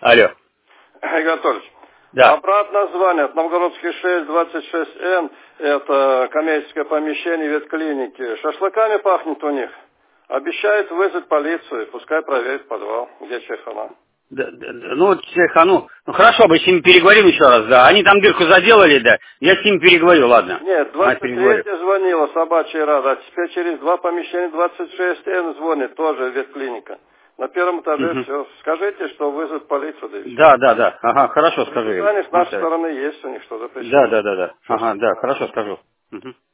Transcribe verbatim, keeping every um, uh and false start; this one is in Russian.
Алло. Игорь Анатольевич, Да. обратно звонят. Новгородский шесть, двадцать шесть Н, это коммерческое помещение ветклиники. Шашлыками пахнет у них. Обещают вызвать полицию, пускай проверит подвал, где Чайхана. Да, да, да, ну, вот Чайхану, ну хорошо, бы с ними переговорим еще раз, да. Они там дырку заделали, да. Я с ними переговорю, ладно. Нет, А, двадцать переговорю. третья звонила собачья рада, а теперь через два помещения двадцать шесть Н звонит, тоже ветклиника. На первом этаже Мгм. все. Скажите, что вызовут полицию, да и все. Да, да, да. Ага, хорошо, скажу им. Предписание с Ну, нашей да. стороны есть у них, что Да, запрещено. да, да, да. Ага, да, Шашлык. хорошо, скажу. Мгм.